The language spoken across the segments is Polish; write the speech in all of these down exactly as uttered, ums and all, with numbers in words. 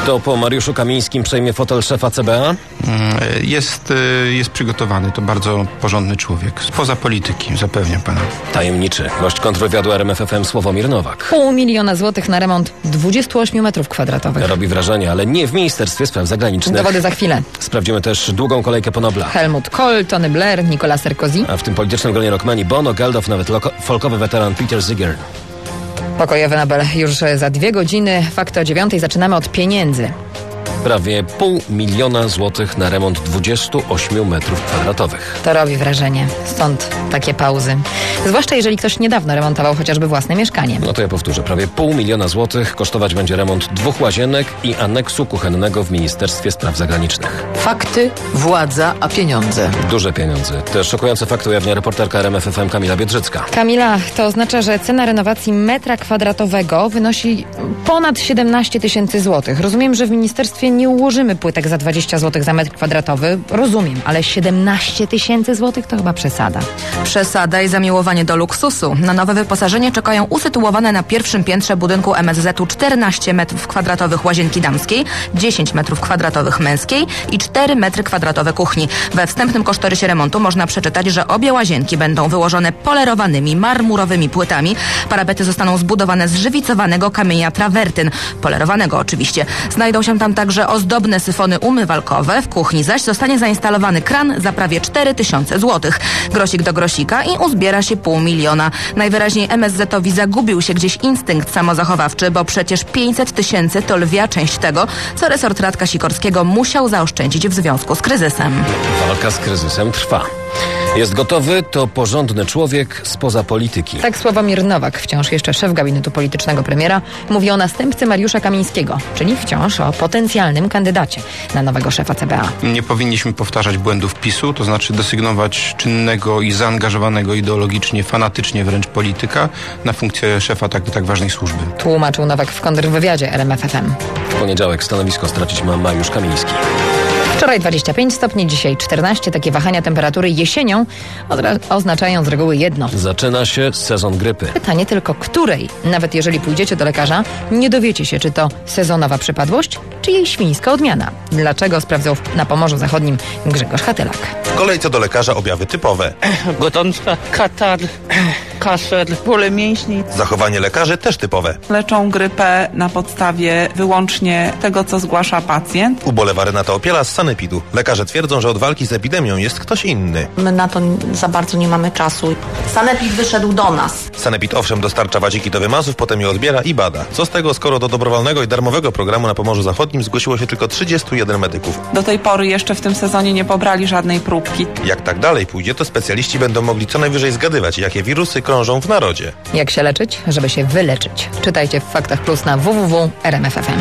Kto po Mariuszu Kamińskim przejmie fotel szefa C B A? Jest, jest przygotowany, to bardzo porządny człowiek. Spoza polityki, zapewniam pana. Tajemniczy. Gość kontrwywiadu R M F F M Sławomir Nowak. Pół miliona złotych na remont dwudziestu ośmiu metrów kwadratowych. Robi wrażenie, ale nie w Ministerstwie Spraw Zagranicznych. Dowody za chwilę. Sprawdzimy też długą kolejkę po Nobla. Helmut Kohl, Tony Blair, Nicolas Sarkozy. A w tym politycznym gronie rockmani Bono, Geldof, nawet loko- folkowy weteran Peter Ziegler. Pokojowy Nobel już za dwie godziny. Fakty o dziewiątej. Zaczynamy od pieniędzy. Prawie pół miliona złotych na remont dwudziestu ośmiu metrów kwadratowych. To robi wrażenie. Stąd takie pauzy. Zwłaszcza jeżeli ktoś niedawno remontował chociażby własne mieszkanie. No to ja powtórzę. Prawie pół miliona złotych kosztować będzie remont dwóch łazienek i aneksu kuchennego w Ministerstwie Spraw Zagranicznych. Fakty, władza, a pieniądze. Duże pieniądze. Te szokujące fakty ujawnia reporterka R M F F M Kamila Biedrzycka. Kamila, to oznacza, że cena renowacji metra kwadratowego wynosi ponad siedemnaście tysięcy złotych. Rozumiem, że w ministerstwie nie ułożymy płytek za dwadzieścia złotych za metr kwadratowy. Rozumiem, ale siedemnaście tysięcy złotych to chyba przesada. Przesada i zamiłowanie do luksusu. Na nowe wyposażenie czekają usytuowane na pierwszym piętrze budynku M S Z-u czternaście metrów kwadratowych łazienki damskiej, dziesięć metrów kwadratowych męskiej i cztery metry kwadratowe kuchni. We wstępnym kosztorysie remontu można przeczytać, że obie łazienki będą wyłożone polerowanymi, marmurowymi płytami. Parapety zostaną zbudowane z żywicowanego kamienia trawertyn. Polerowanego oczywiście. Znajdą się tam także ozdobne syfony umywalkowe. W kuchni zaś zostanie zainstalowany kran za prawie cztery tysiące złotych. Grosik do grosika i uzbiera się pół miliona. Najwyraźniej M S Z-owi zagubił się gdzieś instynkt samozachowawczy, bo przecież pięćset tysięcy to lwia część tego, co resort Radka Sikorskiego musiał zaoszczędzić w związku z kryzysem. Walka z kryzysem trwa. Jest gotowy, to porządny człowiek spoza polityki. Tak Sławomir Nowak, wciąż jeszcze szef gabinetu politycznego premiera, mówi o następcy Mariusza Kamińskiego, czyli wciąż o potencjalnym kandydacie na nowego szefa C B A. Nie powinniśmy powtarzać błędów PiSu, to znaczy desygnować czynnego i zaangażowanego ideologicznie, fanatycznie wręcz polityka na funkcję szefa tak, tak ważnej służby. Tłumaczył Nowak w kontrwywiadzie R M F F M. W poniedziałek stanowisko stracić ma Mariusz Kamiński. Wczoraj dwadzieścia pięć stopni, dzisiaj czternaście. Takie wahania temperatury jesienią odra- oznaczają z reguły jedno. Zaczyna się sezon grypy. Pytanie tylko której? Nawet jeżeli pójdziecie do lekarza, nie dowiecie się, czy to sezonowa przypadłość, czy jej świńska odmiana. Dlaczego, sprawdzał na Pomorzu Zachodnim Grzegorz Hatylak. W kolejce do lekarza objawy typowe. Gorączka, katar, kaszel, bóle mięśni. Zachowanie lekarzy też typowe. Leczą grypę na podstawie wyłącznie tego, co zgłasza pacjent. Ubolewa Renata Opiela z Sanepidu. Lekarze twierdzą, że od walki z epidemią jest ktoś inny. My na to za bardzo nie mamy czasu. Sanepid wyszedł do nas. Sanepid owszem dostarcza wadziki do wymazów, potem je odbiera i bada. Co z tego, skoro do dobrowolnego i darmowego programu na Pomorzu Zachodnim zgłosiło się tylko trzydziestu jeden medyków. Do tej pory jeszcze w tym sezonie nie pobrali żadnej próbki. Jak tak dalej pójdzie, to specjaliści będą mogli co najwyżej zgadywać, jakie wirusy krążą w narodzie. Jak się leczyć, żeby się wyleczyć? Czytajcie w Faktach Plus na w w w kropka r m f f m.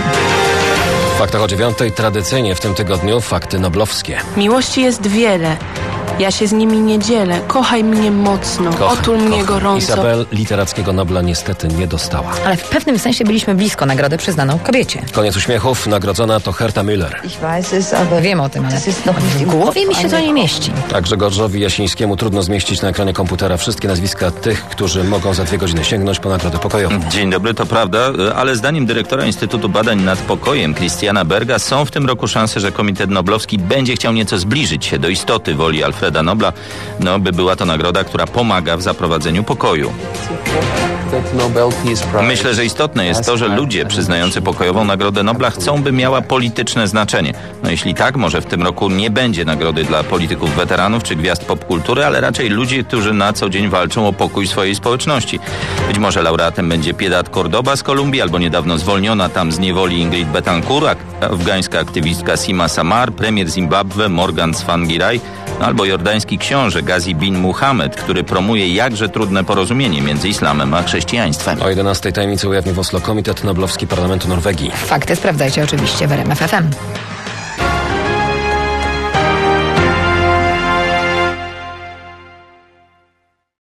W Faktach o dziewiątej tradycyjnie w tym tygodniu fakty noblowskie. Miłości jest wiele. Ja się z nimi nie dzielę. Kochaj mnie mocno. Kocham, Otul mnie kocham. gorąco. Isabel literackiego Nobla niestety nie dostała. Ale w pewnym sensie byliśmy blisko nagrody przyznaną kobiecie. Koniec uśmiechów. Nagrodzona to Herta Müller. Wiem o tym, ale w głowie mi się to nie mieści. Tak Grzegorzowi Jasińskiemu trudno zmieścić na ekranie komputera wszystkie nazwiska tych, którzy mogą za dwie godziny sięgnąć po nagrodę pokojową. Dzień dobry, to prawda, ale zdaniem dyrektora Instytutu Badań nad Pokojem Christiana Berga są w tym roku szanse, że Komitet Noblowski będzie chciał nieco zbliżyć się do istoty woli Alfreda Nobla, no by była to nagroda, która pomaga w zaprowadzeniu pokoju. Myślę, że istotne jest to, że ludzie przyznający pokojową Nagrodę Nobla chcą, by miała polityczne znaczenie. No jeśli tak, może w tym roku nie będzie nagrody dla polityków weteranów czy gwiazd popkultury, ale raczej ludzi, którzy na co dzień walczą o pokój swojej społeczności. Być może laureatem będzie Piedad Cordoba z Kolumbii, albo niedawno zwolniona tam z niewoli Ingrid Betancourt, afgańska aktywistka Sima Samar, premier Zimbabwe Morgan Tsvangirai, no albo jordański książę Ghazi bin Muhammad, który promuje jakże trudne porozumienie między islamem a chrześcijaństwem. O jedenastej tajemnicy ujawni w Oslo Komitet Noblowski Parlamentu Norwegii. Fakty sprawdzajcie oczywiście w R M F F M.